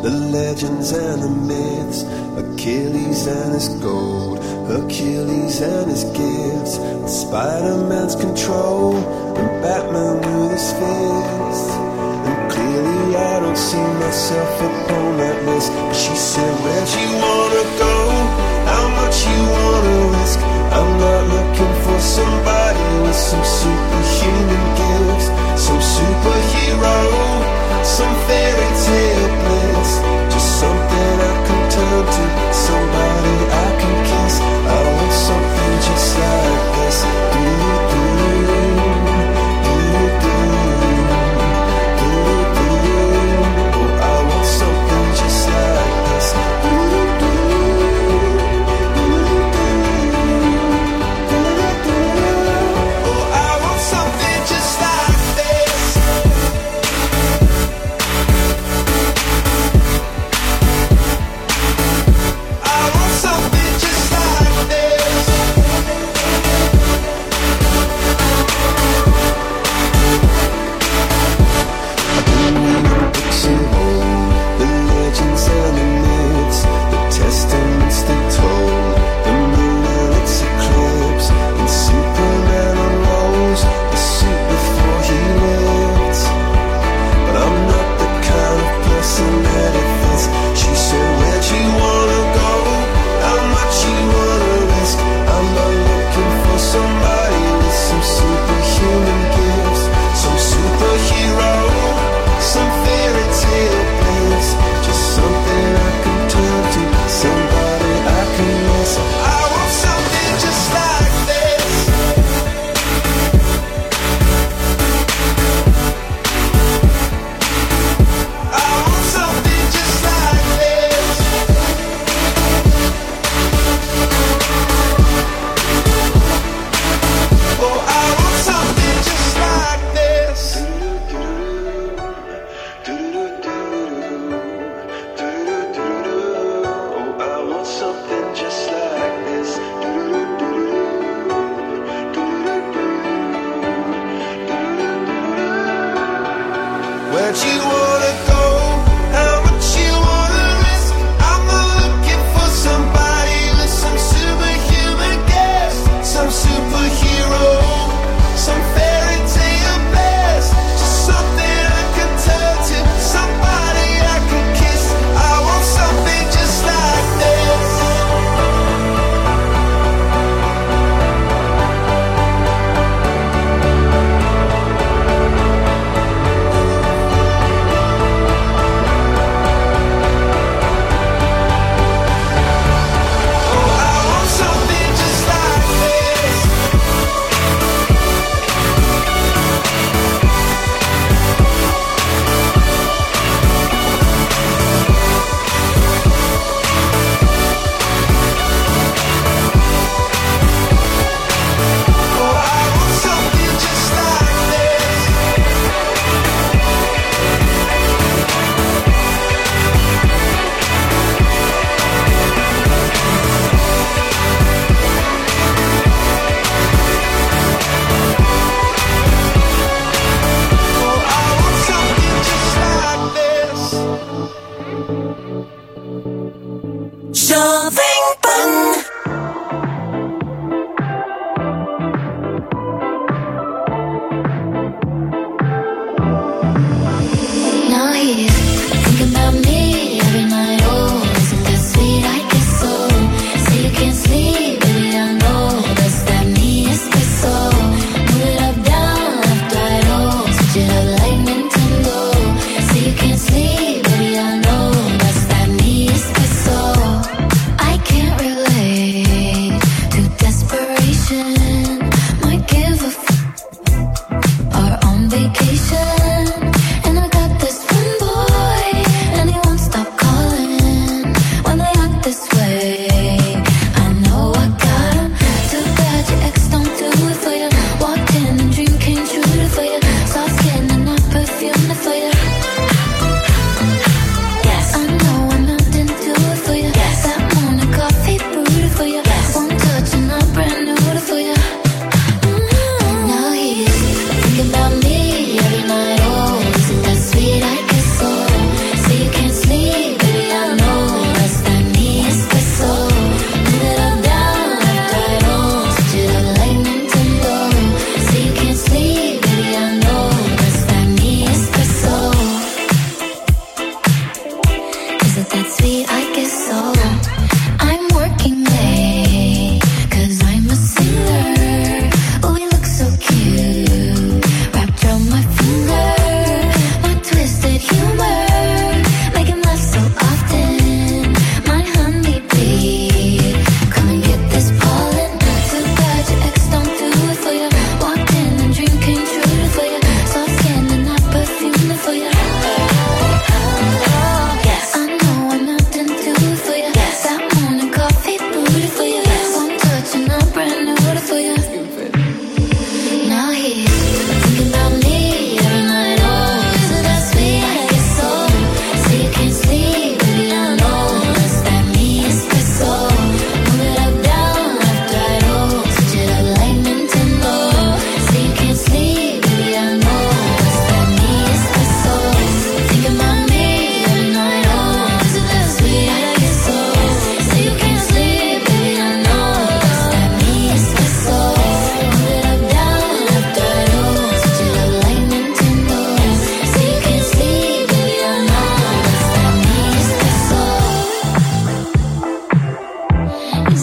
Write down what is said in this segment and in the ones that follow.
the legends and the myths, Achilles and his gold, Hercules and his gifts, Spider-Man's control, and Batman with his fist. And clearly I don't see myself upon that list. But she said, where'd you wanna go? How much you wanna risk? I'm not looking for somebody with some superhuman gifts, some superhero, some fairy tale bliss, just something I can turn to, somebody I can kiss. I want something just like this. Oh, I want something just like this.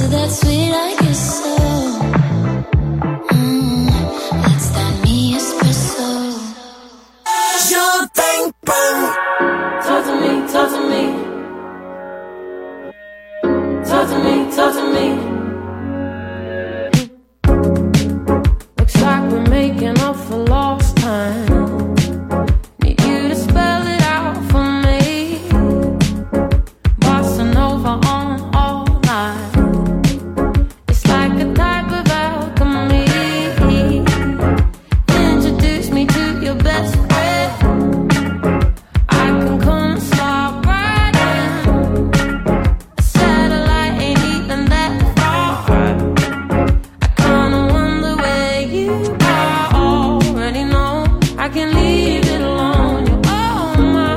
that sweet like your soul. That's that me espresso. Sure thing, bang. Talk to me, talk to me. Talk to me, talk to me. Looks like we're making up for lost time. Need you to spell it out for me. Bossa Nova on all night. It's like a type of alchemy. Introduce me to your best friend. I can come stop right in. A satellite ain't even that far. I kinda wonder where you are. Already know I can leave it alone. You're on my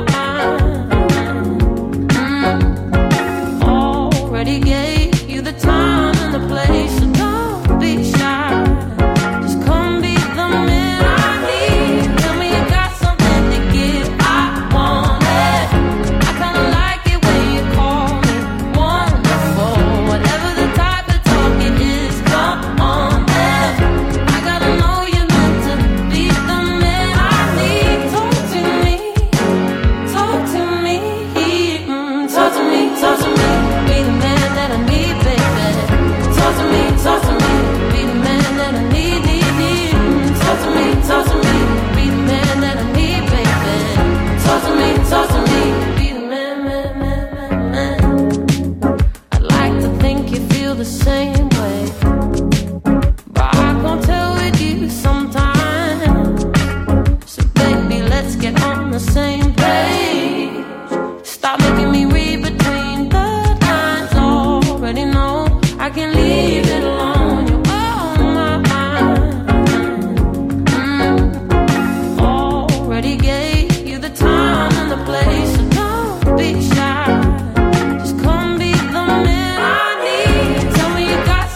mind. Already gave you the time and the place, so don't be shy. Just come be the man I need. Tell me you got something to give. I want it. I kinda like it when you call me wonderful. Whatever the type of talk it is, come on then. I gotta know you're meant to be the man I need. Talk to me, talk to me, talk to me, talk to me. Be the man that I need, baby. Talk to me, be the man that I need, need. Talk to me, be the man that I need, baby. Talk to me, be the man, man. I'd like to think you feel the same way, but I can't tell with you sometimes. So baby, let's get on the same page. Stop making me read between the lines. Already know I can leave it alone. You're on my mind. Already gave you the time and the place, so don't be shy. Just come be the man I need. Tell me you got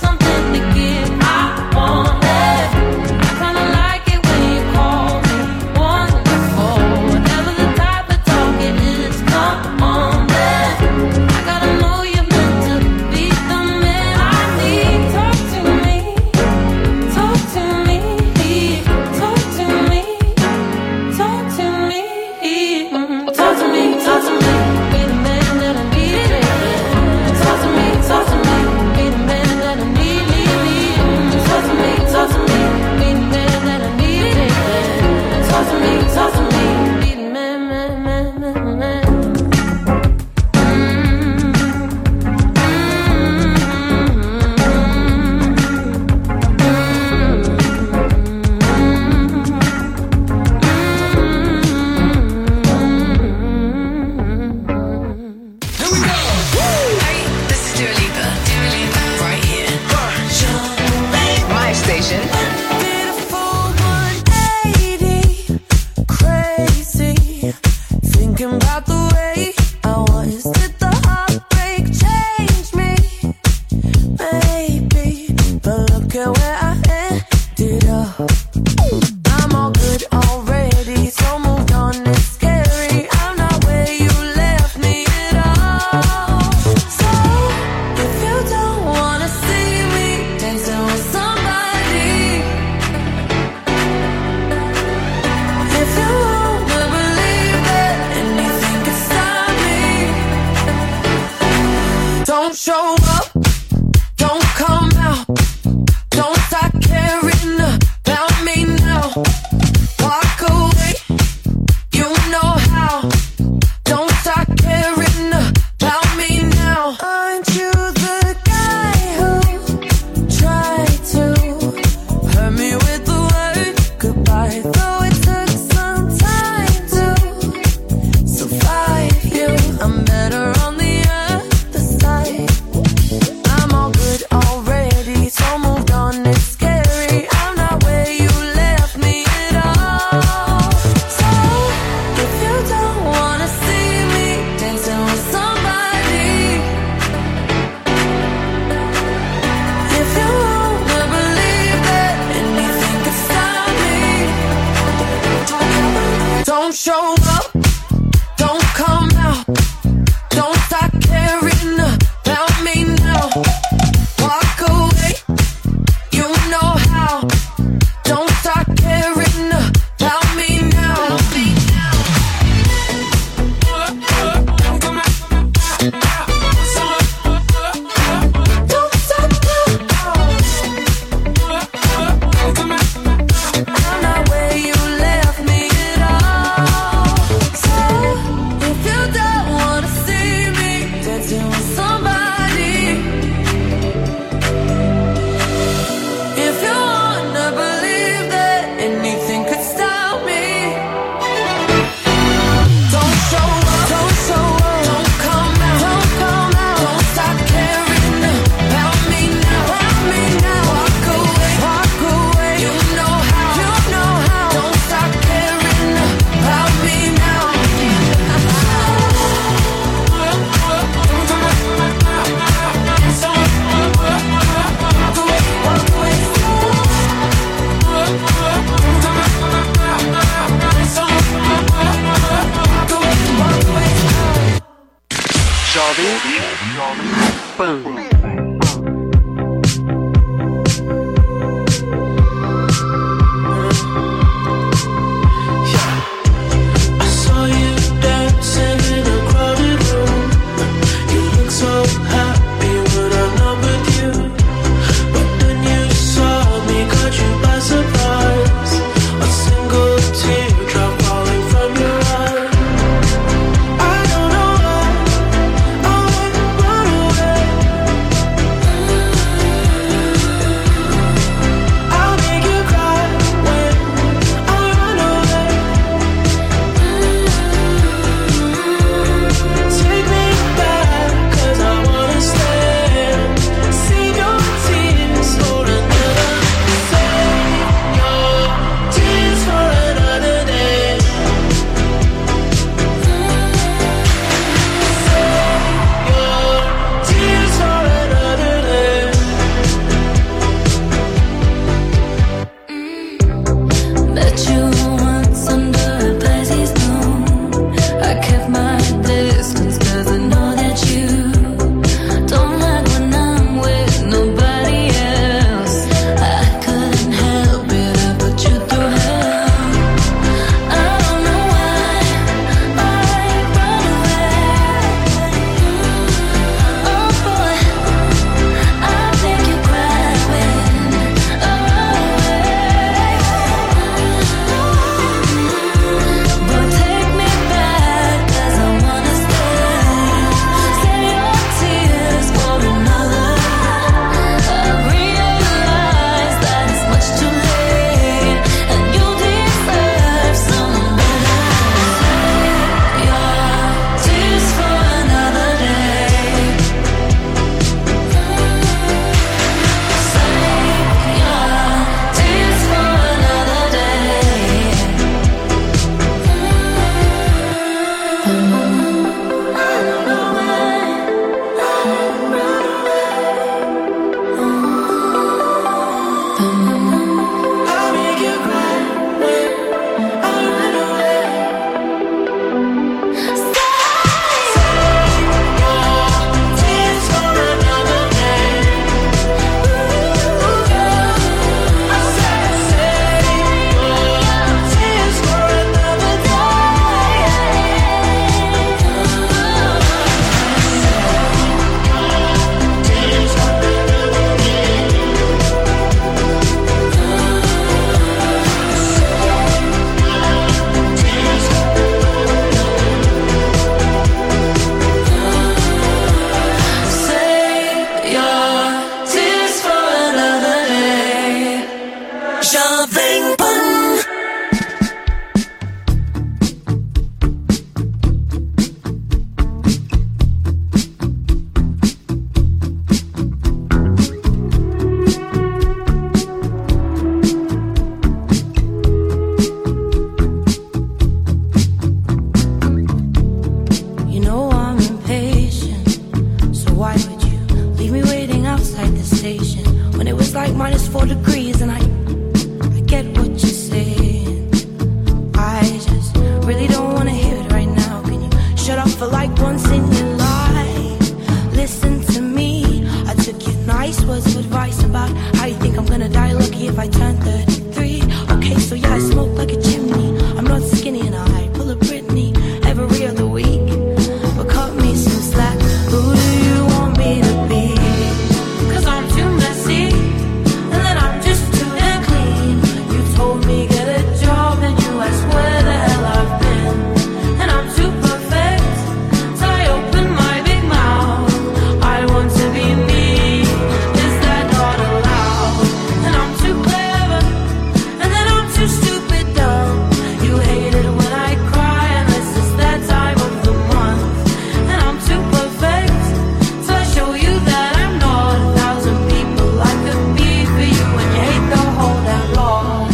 -4 degrees, and I get what you're saying. I just really don't wanna hear it right now. Can you shut up for like once in your life? Listen to me. I took your nice words of advice about how you think I'm gonna die lucky if I turn 33. Okay, so yeah, I smoke like a chimney. I'm not skinny and I pull a Britney every other week. But cut me some slack. Who do you want me to be? 'Cause I'm too messy, and then I'm just too damn clean. You told me get a job, and you asked where the hell I've been. And I'm too perfect, so I open my big mouth. I want to be me. Is that not allowed? And I'm too clever, and then I'm too stupid dumb. You hate it when I cry, unless it's that time of the month. And I'm too perfect, so I show you that I'm not 1,000 people I could be for you. And you hate the whole damn lot.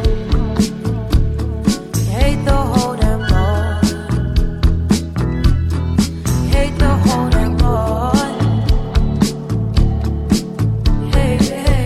You hate the whole damn lot. You hate the whole damn lot. Hey, hey.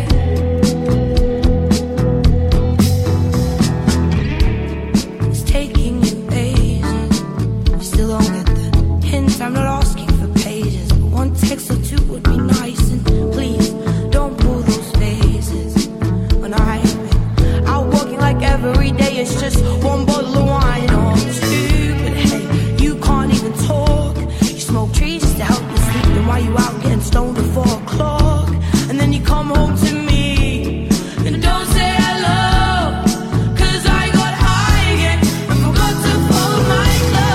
It's taking you ages. You still don't get the hint. I'm not asking for pages, but one text or two would be nice. And please don't pull those faces. When I'm out walking like every day, it's just one bottle of wine or two. But hey, you can't even talk. You smoke trees just to help you sleep. Then why you out getting stoned at 4 o'clock? And then you come home to me and don't say hello. 'Cause I got high again and forgot to fold my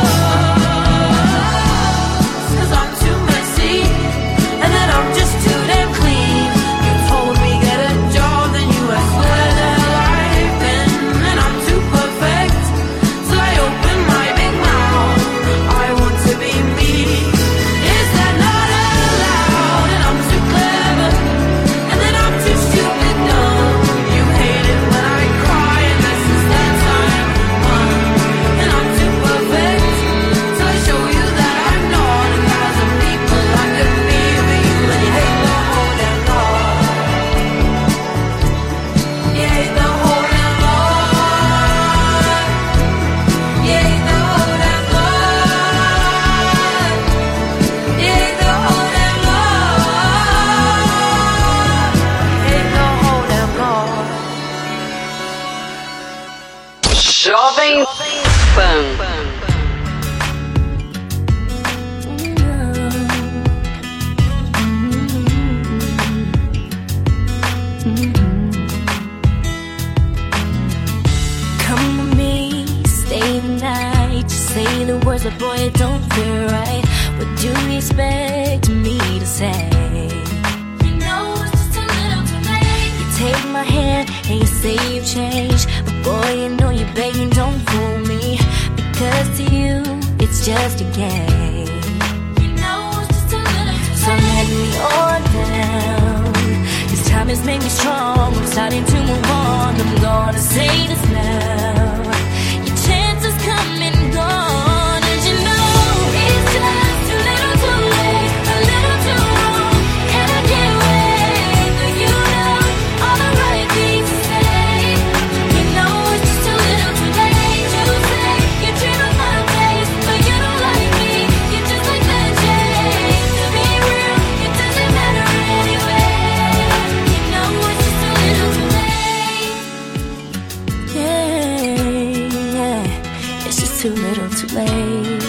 clothes. 'Cause I'm too messy, and then I'm just too damn clean. You told me get a job, then you asked where the hell I've been. And I'm too perfect, so I open my big mouth. I want to be me. Is that not allowed? And I'm too clever, and then I'm too stupid dumb. You hate it when I cry, unless it's that time of month. And I'm too perfect, so I show you that I'm not 1,000 people I could be for you. And you hate the whole damn lot. You hate the whole damn lot. You hate the whole damn lot. You hate the whole damn lot. You hate the whole damn lot. Jovem Pan. Come with me, stay the night. Just say the words, but boy, it don't feel right. What do you expect me to say? You know it's just a little too late. You take my hand and you say you've changed, but boy, you know you're begging, don't fool me. Because to you, it's just a game. You know it's just a little too late. So let me on down. This time has made me strong. I'm starting to move on. I'm gonna say this now. Your chance is coming gone. And you know it's just too little too late. A little too wrong. And I can't wait for you know all the right things to say. You know it's just too little too late. You say you dream of my face, but you don't like me. You're just like that Jay. To be real, it doesn't matter anyway. You know it's just too little too late. Yeah, it's just too little too late.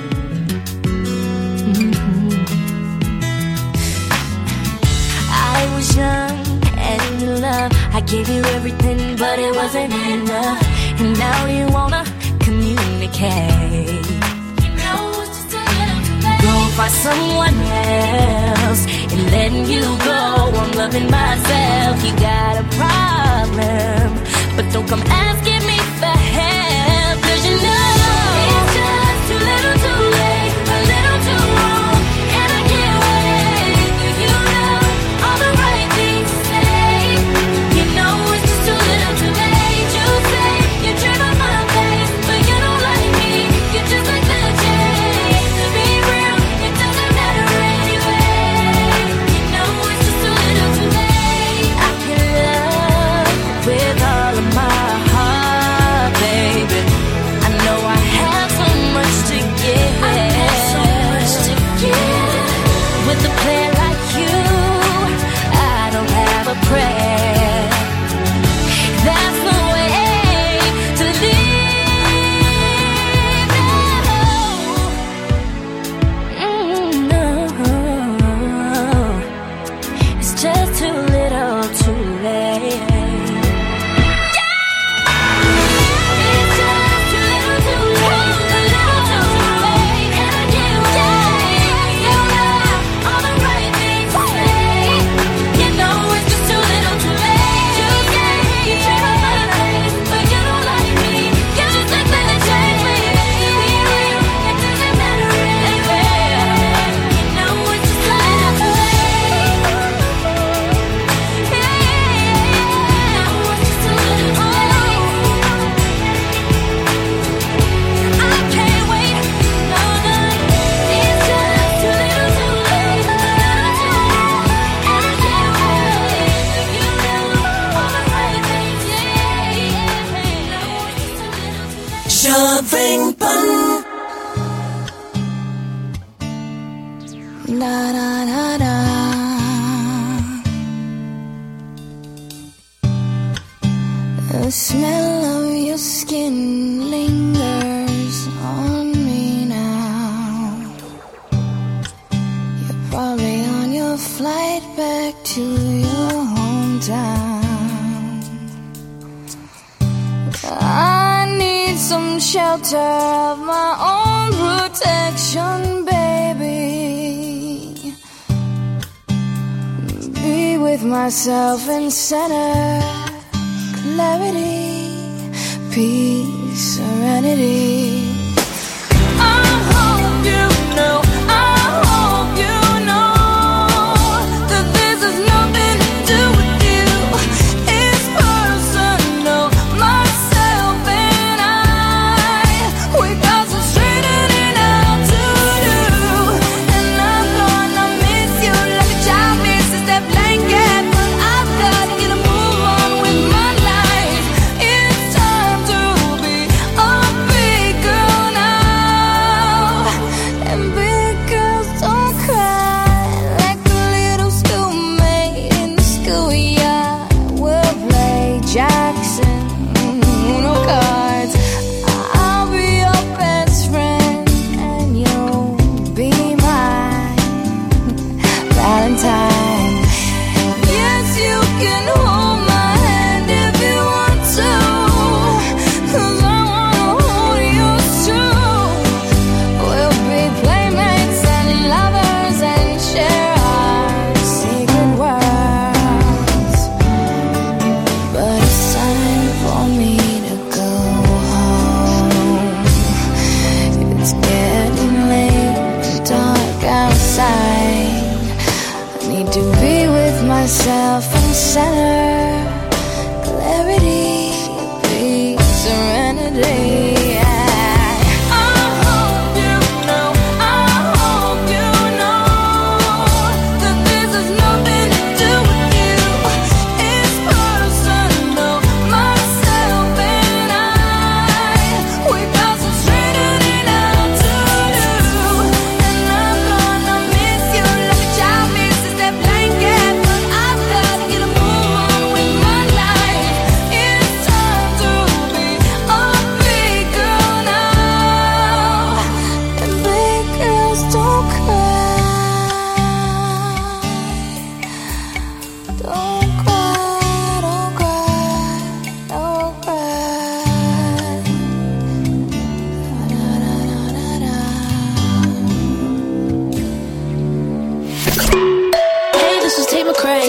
I was young and in love. I gave you everything, but it wasn't enough. And now you wanna communicate. You know it's just a little too late. Go find someone else and letting you go. I'm loving myself. You got a problem, but don't come asking me for help. 'Cause you know it's just too little too late. A little too wrong. And I can't wait for you know all the right things to say. You know it's just too little too late. You say you dream of my face, but you don't like me. You're just like that Jay. To be real, it doesn't matter anyway. You know it's just too little too late. I can a prayer. That's the way to live. No, it's just too little, too late. Shoving bun. Da da da da. The smell of your skin lingers on me now. You're probably on your flight back to your hometown. I need some shelter of my own protection, baby. Be with myself in center, clarity, peace, serenity. I hope you know, I hope you know that this has nothing to do with you. It's personal, myself and I. We got some straightening out to do, and I'm gonna miss you like a child misses that blanket. But I've got to get a move on with my life. It's time to be a big girl now. And big girls don't cry like a little schoolmate in the schoolyard. We'll play Jackson, Uno cards. I'll be your best friend and you'll be my Valentine. Yes, you can hold my hand if you want to, 'cause I wanna hold yours too. We'll be playmates and lovers and share our secret worlds. But it's time for me to go home. It's getting late and dark outside. I need to be with myself in center, clarity, peace, serenity. I hope you know, I hope you know that this has nothing to do with you. It's personal, myself and I. We got some straightening out to do, and I'm gonna miss you like a child misses that blanket. But I've got to get a move on with my life. It's time to be a big girl now. And big girls don't cry. Don't cry, don't cry, don't cry. Da, da, da, da, da. Hey, this is Tate McRae.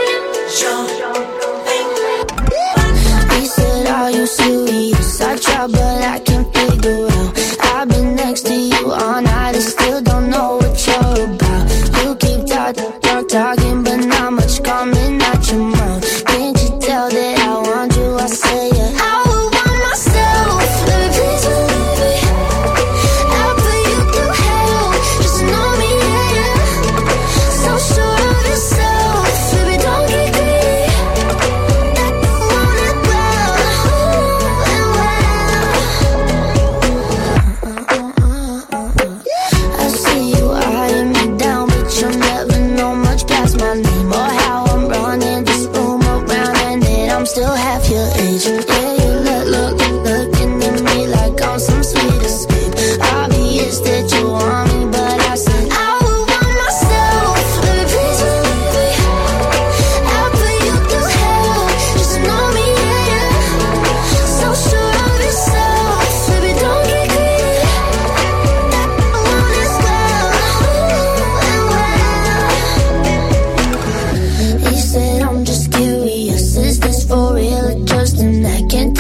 He said, are you serious? I try, but I can't figure out. I've been next to you all night and still don't know what you're about. You keep talking, but not much coming out your mouth. Can't you tell that I want you? I say it. I would want myself. Let me please believe it. I'll put you through hell. Just know me, yeah, yeah. So sure of yourself, baby, don't get greedy. Want it well, and well. I see you eyeing me down, but you'll never know much past my name or how I'm running this room. I'm still half your age. Yeah, you looking at me like I'm some sweet escape. Obvious that you want me, but I said I would want myself. Baby, please believe me. I'll put you through hell. Just know me, yeah. So sure of yourself. Baby, don't get greedy. I want this girl. He said I'm just curious. Is this for real or just an act? Can't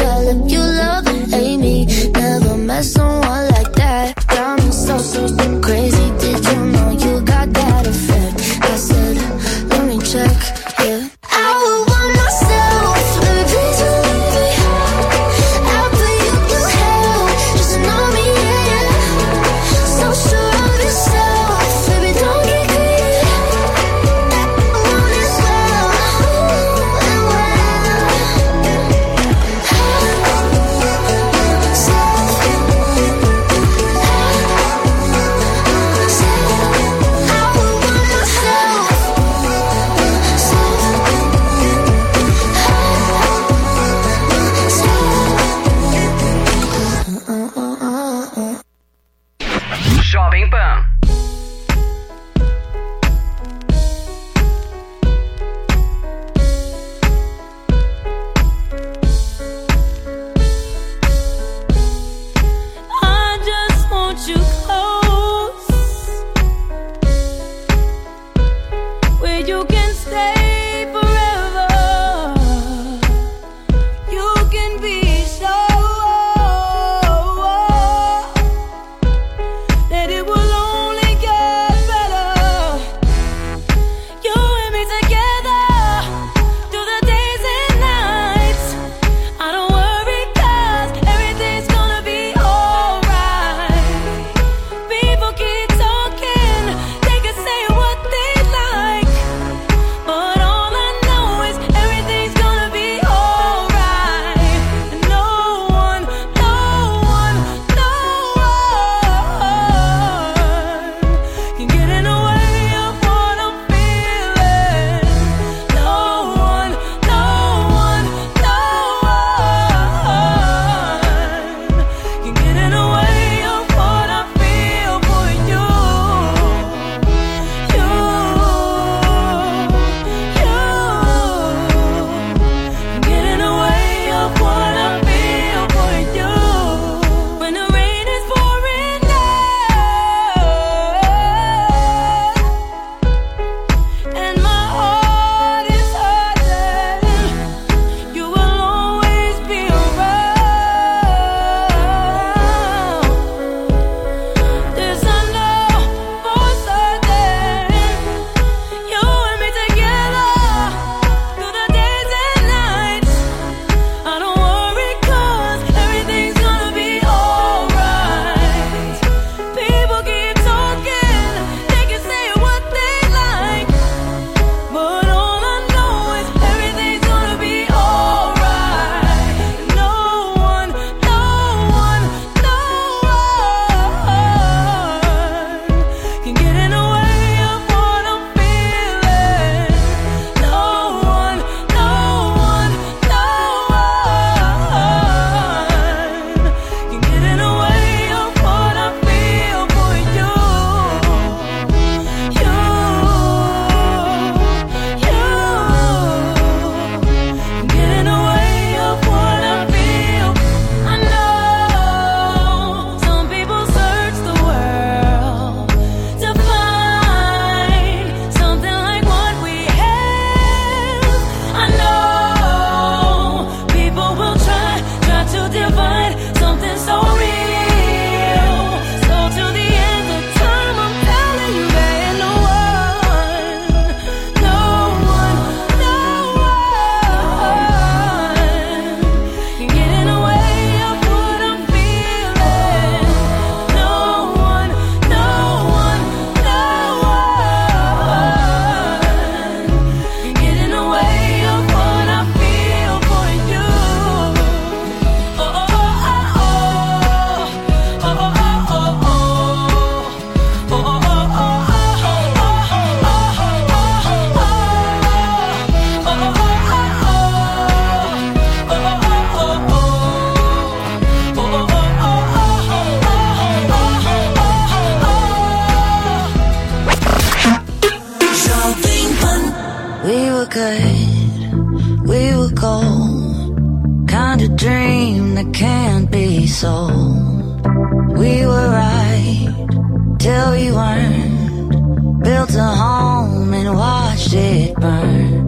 we were gold, kind of dream that can't be sold. We were right till we weren't, built a home and watched it burn.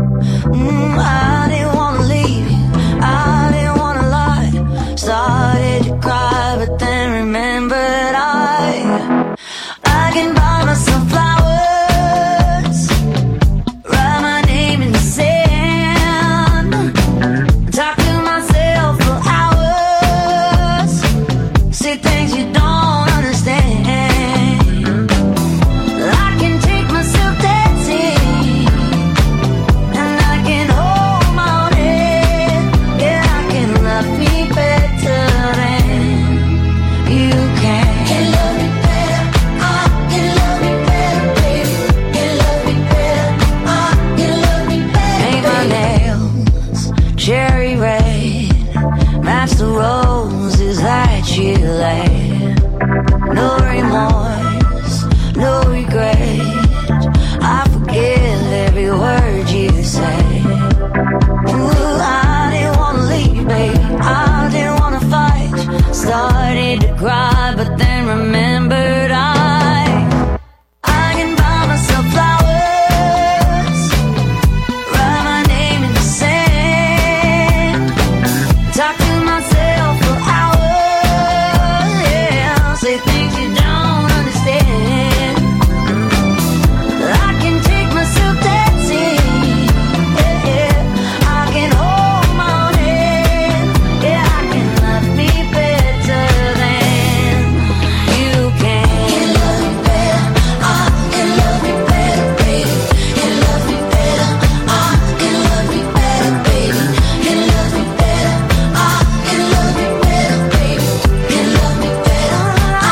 I didn't wanna leave you, I didn't wanna lie. Started to cry, but then remembered I can buy myself flowers, write my name in the sand, talk to myself for hours, say things you don't understand. I can take myself dancing, and I can hold my own head. Yeah, I can love me better than you can. Can love me better, I can love me better, baby. Can love me better, I can love me better. Paint my nails cherry red, match the roses that you laid. No remorse, no regret, I forgive every word you say. Ooh, I didn't wanna leave, babe, I didn't wanna fight. Started to cry, but then remembered I can buy myself flowers, write my name in the sand, talk to myself for hours, yeah, say things you don't understand. I can take myself dancing, yeah, I can hold my own hand, yeah, I can love me better than you can. Can love me better, I can love me better, baby. Can love me better, I can love me better, baby. Can love me better, I can love me better, baby. Can love me better,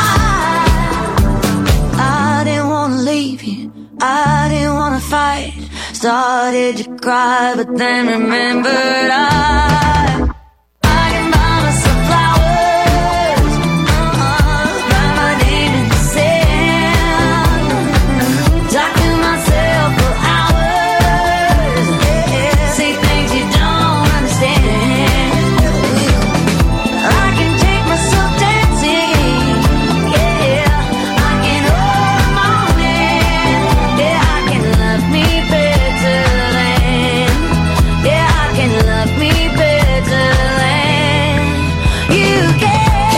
I didn't wanna leave you, I didn't wanna fight. Started to cry, but then remembered I can buy myself flowers, write my name in the sand, talk to myself for hours, yeah, say things you don't understand. I can take myself dancing, yeah, I can hold my own hand, yeah, I can love me better than, yeah, I can love me better than you can.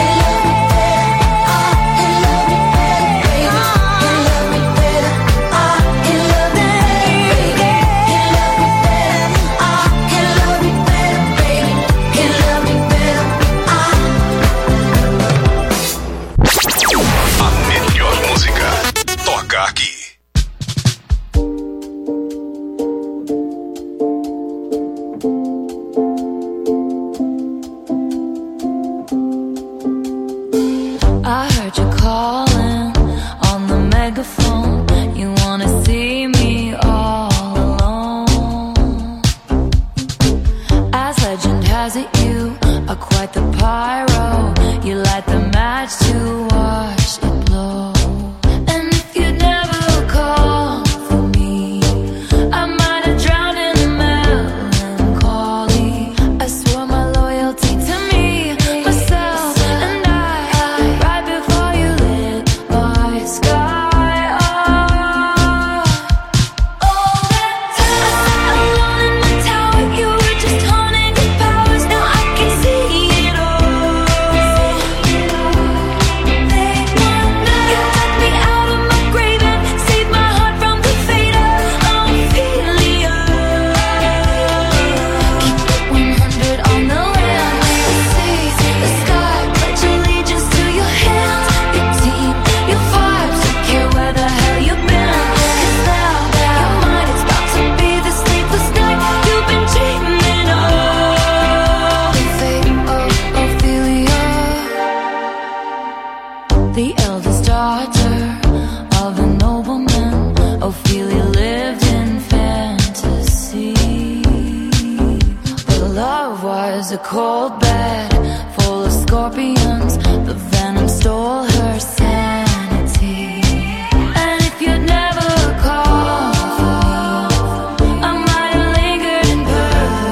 I can love me better, I can love me better, I can love me better, baby. Can love me better, I A melhor música toca aqui. I heard you calling on the megaphone. You wanna see me all alone. As legend has it, you are quite the pyro. You light the match to watch it blow. And if you'd never called for me, I might have drowned in the melancholy. I swore my loyalty to me, myself, and I, right before you lit my sky up. All that time, alone in my tower, you were just honing your powers. Now I can see it all. You dug me out of my grave and saved my heart from the fate of Ophelia. Keep it 100 on the land, the seas, the sky, pledge allegiance to your hands, your team, your vibes. Don't care where the hell you've been, 'cause now your mind is about to be the sleepless night you've been dreaming of. The fate of Ophelia, the eldest daughter of a nobleman. Ophelia lived in fantasy, but love was a cold bed full of scorpions. The venom stole her sanity. And if you'd never called for me, I might have lingered in purgatory.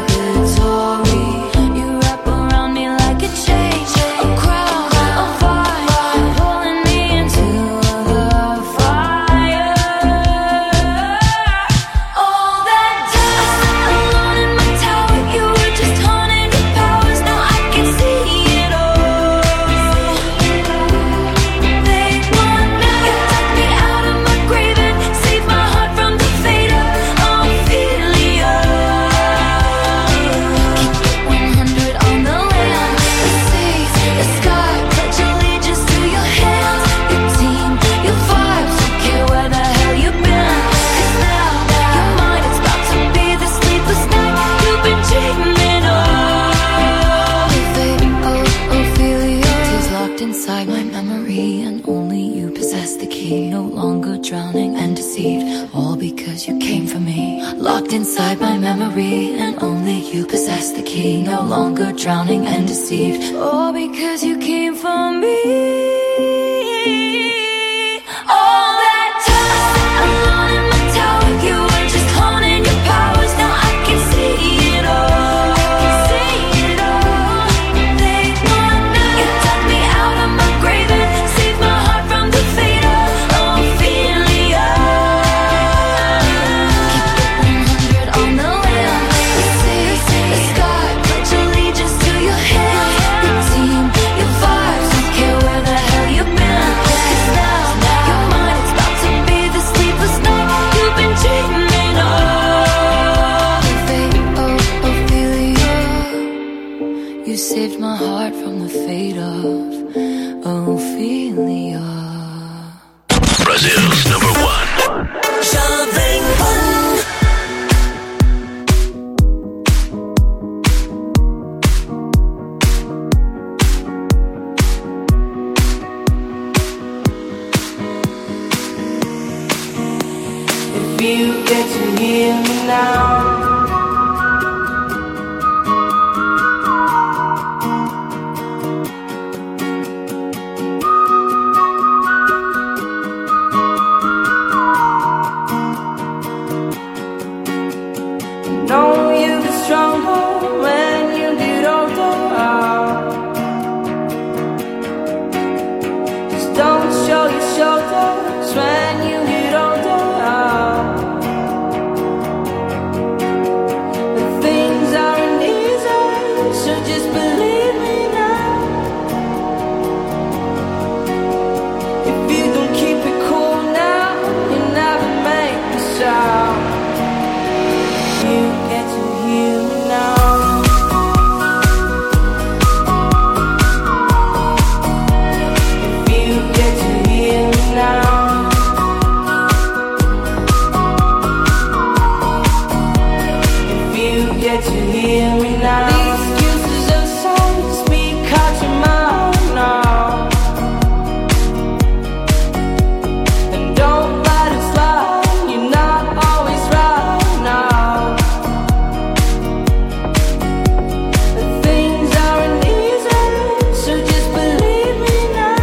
drowning and deceived, all because you came for me. Locked inside my memory, and only you possess the key. No longer drowning and deceived, all because you came for me. All that time alone in my tower, you were just honing your powers. Now I can see it all. You dug me out of my grave and saved my heart from the fate of Ophelia. Keep it 100 on the land. The sea, the sky, pledge allegiance to your hand. Your team, your vibes, don't care where the hell you've been. 'Cause now your mind's about to be the sleepless night you've been dreaming of. The fate of Ophelia. You saved my heart from the fate of Ophelia. Brazil's number one. Jovem Pan. If you get to hear me now, know you get stronger when you get older. Just don't show your shoulders when you get older. The things aren't easy, so just believe me now. If you don't keep it cool now, you never make a sound. You get to hear me now. If you get to hear me now. If you get to hear me now. The excuses of songs speak out your mouth now. And don't let it slide, you're not always right now. The things aren't easy, so just believe me now.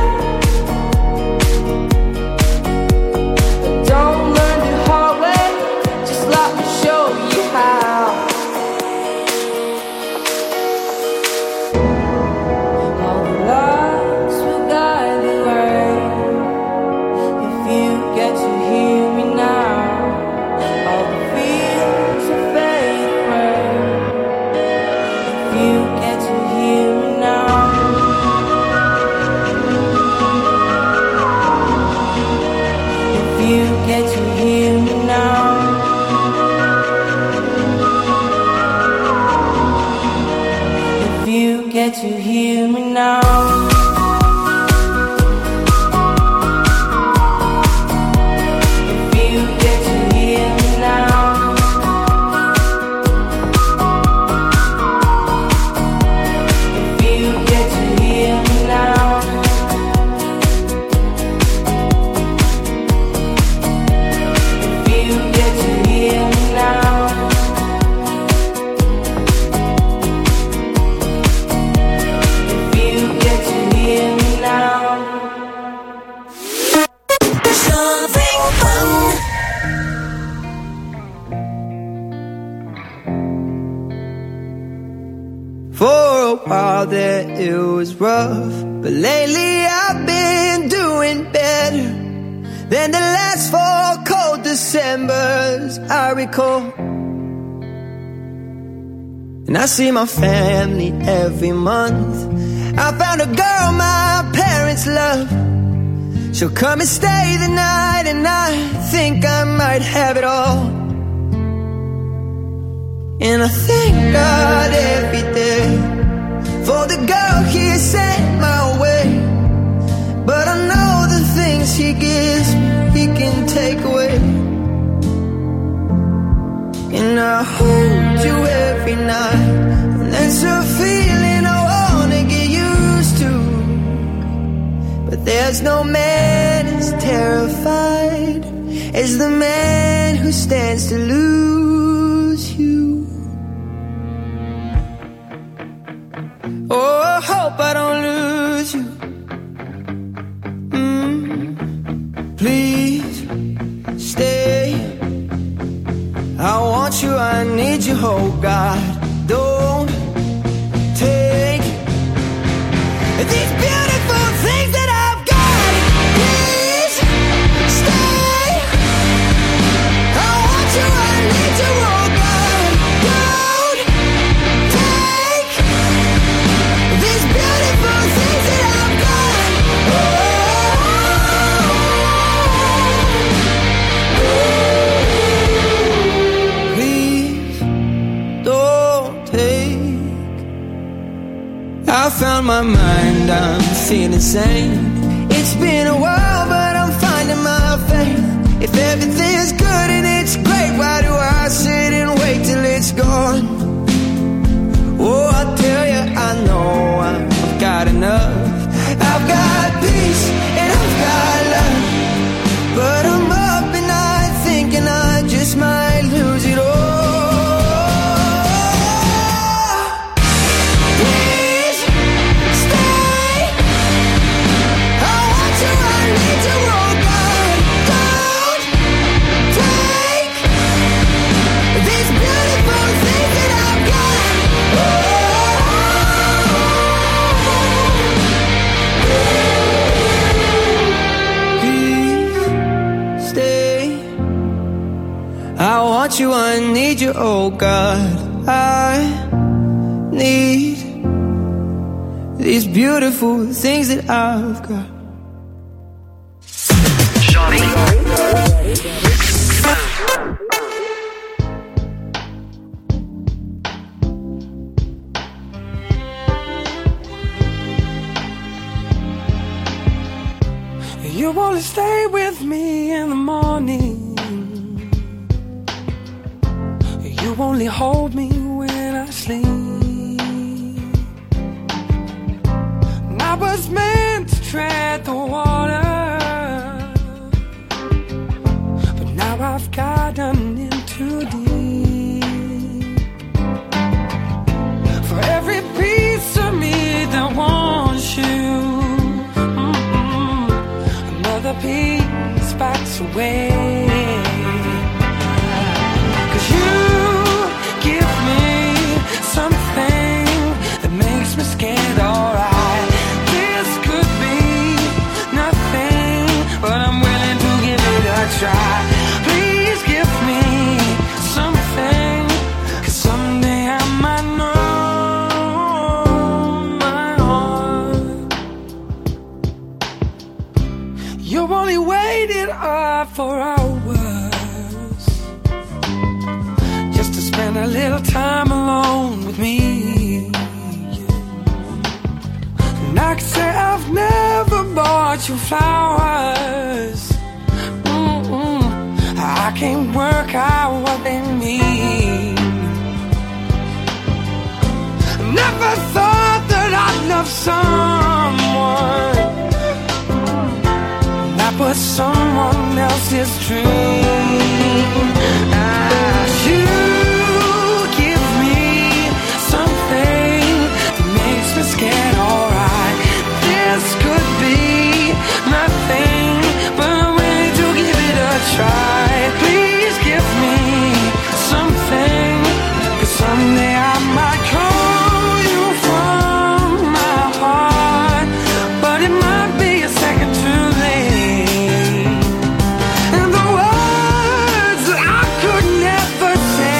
Don't learn the hard way, just let me show you how. All the lights will guide the way. If you get to hear me now, all the fears will fade away. If you get to hear me now. If you get to hear me now. If you get to hear me now. If you get to hear me now. If you get to hear me now. If you get to hear me now. If you get to hear me now. Jovem Pan. For a while there it was rough, but lately I've been doing better than the last 4 cold Decembers I recall. And I see my family every month. I found a girl my parents love. She'll come and stay the night, and I think I might have it all. And I thank God every day for the girl He sent my way. But I know the things He gives He can take away. And I hold you every night, and that's a feeling I wanna get used to. But there's no man as terrified is the man who stands to lose you. Oh, I hope I don't lose you. Please stay. I want you, I need you, oh God. Don't take these beautiful things that I've got. Please stay. I want you, I need you, oh God. Don't take these beautiful things that I've got. Please don't take. I found my mind, I'm feeling sane. It's been a while, but I'm finding my faith. If everything's good and it's great, why do I sit and wait till it's gone? Oh, I tell you, I know I've got enough. I've got peace and I've got love, but I'm up at night thinking I just might lose it all. Please stay. I want you, I need you, oh God. Don't take these beautiful things that I've got. Please stay. I want you, I need you, oh God. I need these beautiful things that I've got. You wanna stay with me in the morning. You only hold me when I sleep. And I was meant to tread the water, but now I've gotten in too deep. For every piece of me that wants you, another piece backs away. 'Cause you give me something that makes me scared, alright. This could be nothing, but I'm willing to give it a try. Please give me something, 'cause someday I might know my heart. You only waited up for hours just to spend a little time alone with me. And I can say I've never bought you flowers. I can't work out what they mean. Never thought that I'd love someone that was someone else's dream. You give me something that makes me scared, alright. This could be nothing, but I'm ready to give it a try. Please give me something, 'cause someday I might call you from my heart, but it might be a second too late. And the words I could never say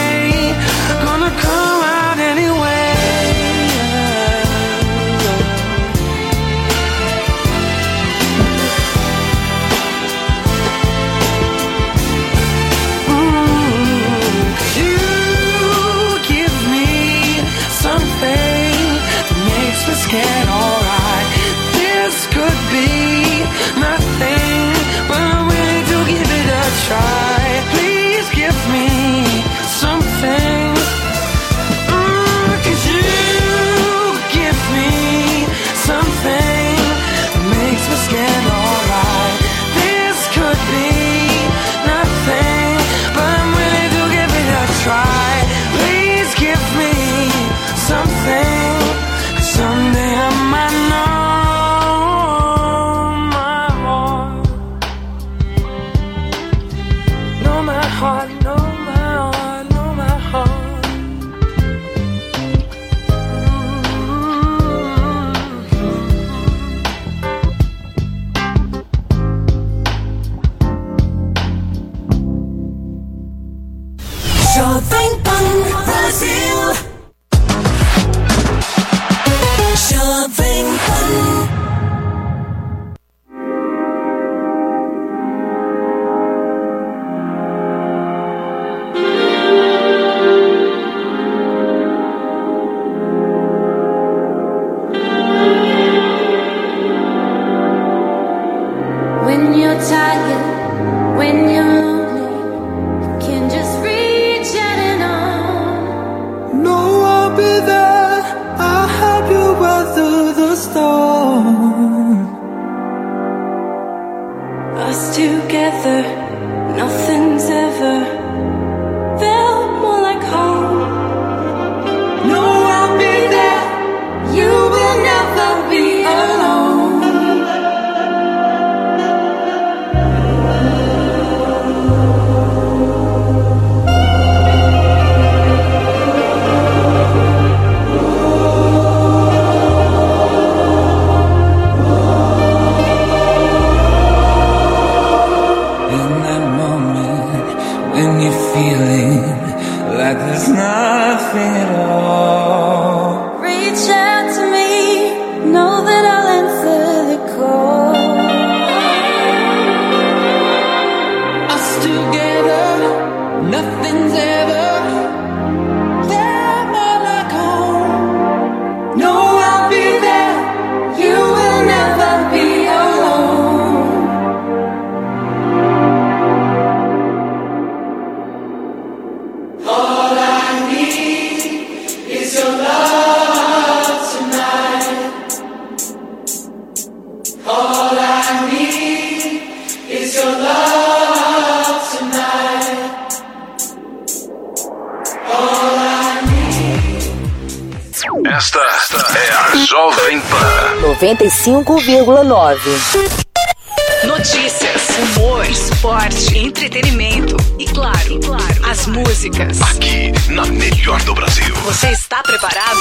be there. I'll help you weather the storm. Us together, nothing's ever felt more like home. No, I'll be there. You will never be alone. Feeling like there's nothing at all. Reach out to me, know that I'll answer the call. Us together, nothing's ever that more like home. No, I'll be there. You will never be alone. All I need is your love tonight. All I need is your love tonight. All I need. Esta é a Jovem Pan 95,9. Notícias, humor, esporte, entretenimento e claro, as músicas. aqui na melhor do Brasil. Você está preparado?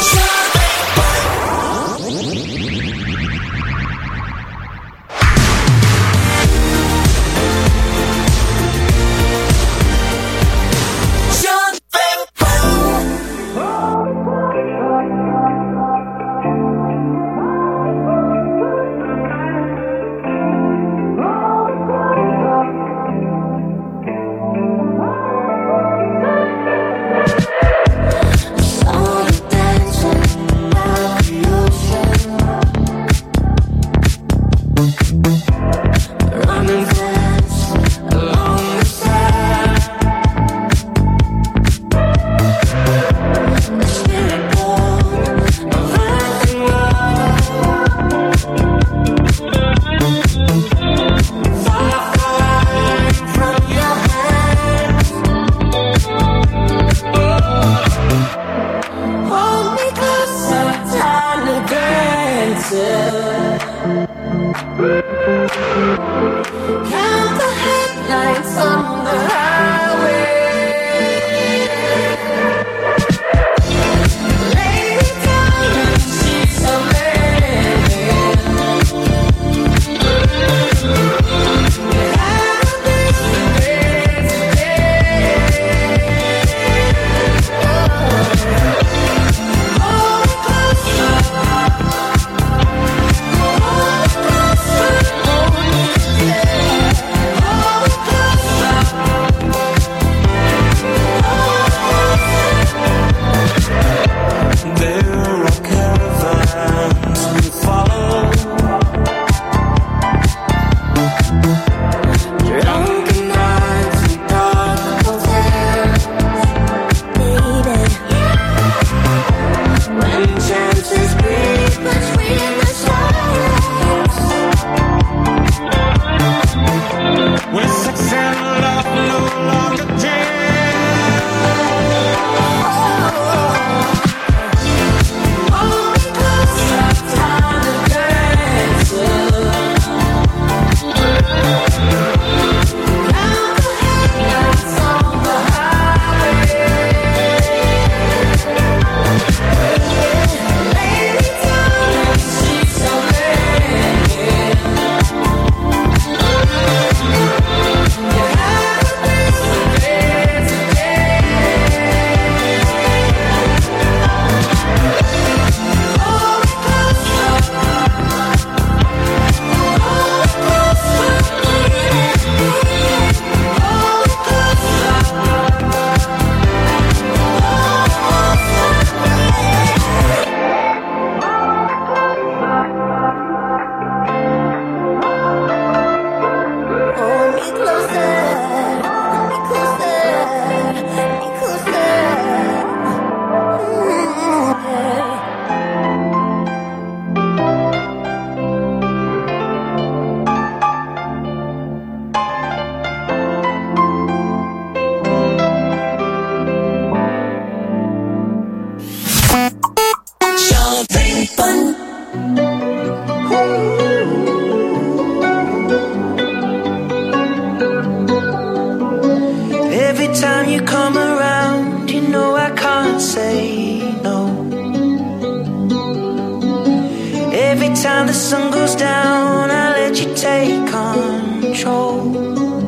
time the sun goes down, I let you take control.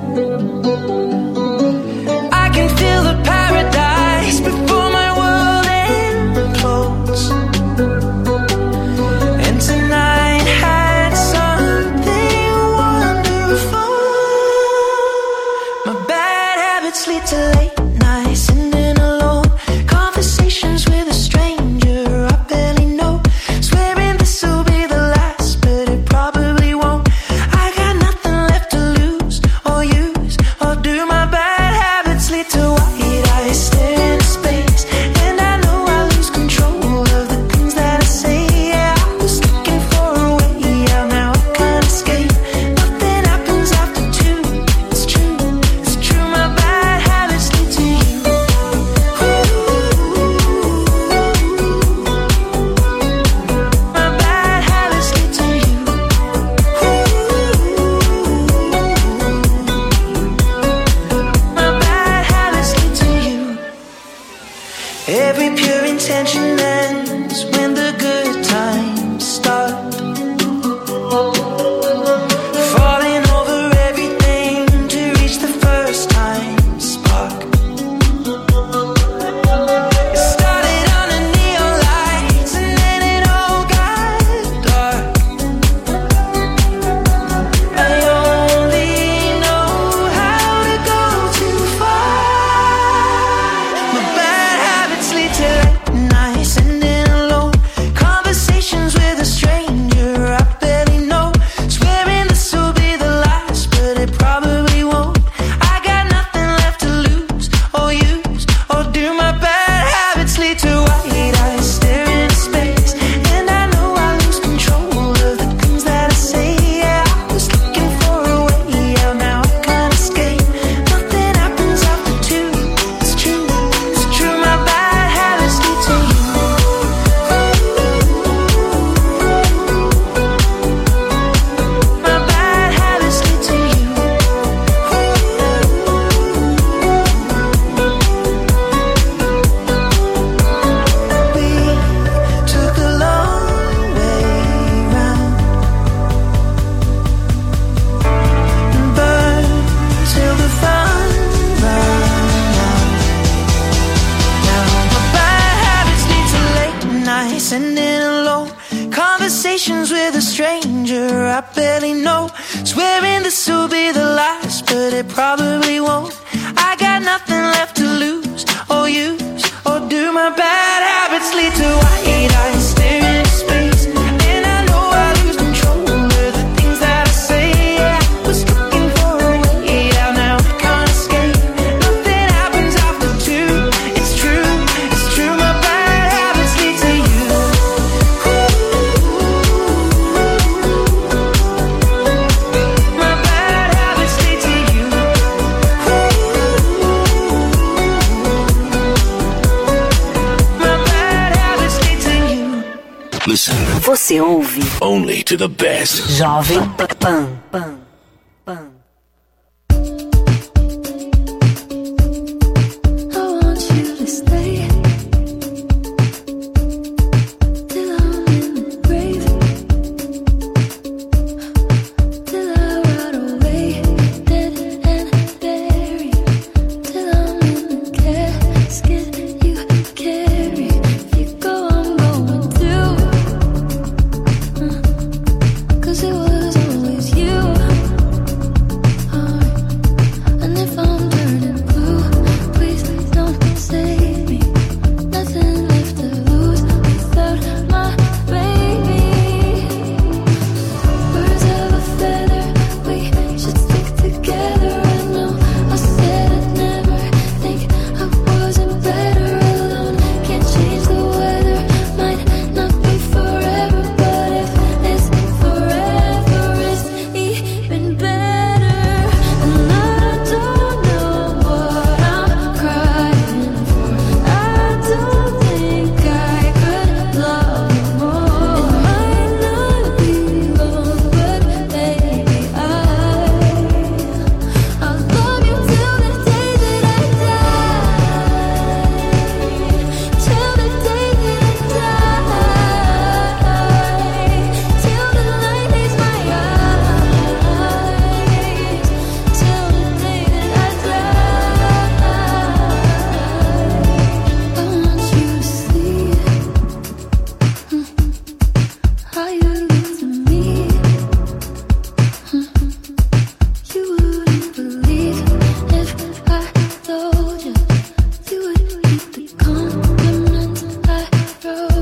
I can feel the paradise before my world implodes. And tonight had something wonderful. My bad habits lead to late nights, ending alone. Conversations with a stranger I barely know. Swearing this will be the last, but it probably won't. I got nothing left to lose or use or do. My bad habits lead to white eyes stare into space, and I know I lose control of the things that I say. Yeah, I was looking for a way out, now I can't escape. Nothing happens after two. It's true, it's true. My bad habits lead to you. My bad habits lead to you. My bad habits lead to you. Every pure intention ends when the good times start. Falling over everything to reach the first time spark. It started under neon lights and then it all got dark. I only know how to go too far. My bad habits lead to late nights, ending alone. Conversations with a stranger I barely know. Swearing this will be the last, but it probably won't. I got nothing left to lose or use or do. My bad habits lead to white eyes staring into space, and I know I lose control of the things that I say. Yeah, I was looking for a way out, now I can't escape. Nothing happens after two. It's true, it's true. My bad habits lead to you. My bad habits lead to you. We took the long way round and burned till the fun ran out. Now my bad habits lead to late nights, ending alone. Conversations with a stranger I barely know. Swearing this will be the last, but it probably won't. I got nothing left to lose or use or do. My bad habits lead to white eyes staring into space, and I know I lose control of the things that I say. Yeah, I was looking for a way out, now I can't escape. Nothing happens after two. It's true, it's true. My bad habits lead to you. My bad habits lead to you. My bad habits lead to you. Listen Você ouve only to the best. Jovem Pan.